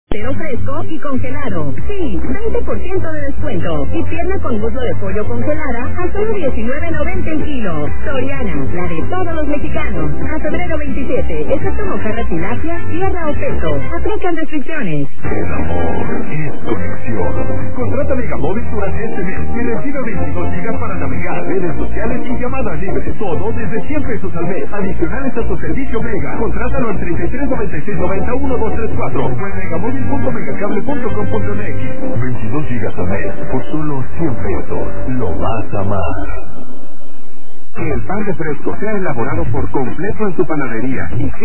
Pero fresco y congelado. Sí, 20% de descuento. Y pierna con muslo de pollo congelada a solo $19.90 el kilo. Soriana, la de todos los mexicanos. A febrero 27, excepto mojarra, tilapia, tierra o peso. Aplican restricciones. El amor es conexión. Contrata Megamóvil durante este mes y recibe 22 gigas para navegar, redes sociales y llamadas libres. Todo desde $100 al mes. Adicionales a tu servicio Mega. Contrátalo al 3396-91234 o en megamóvil.megacable.com.mx. 22 gigas al mes por solo $100. Lo vas a amar. Que el pan de fresco sea elaborado por completo en su panadería y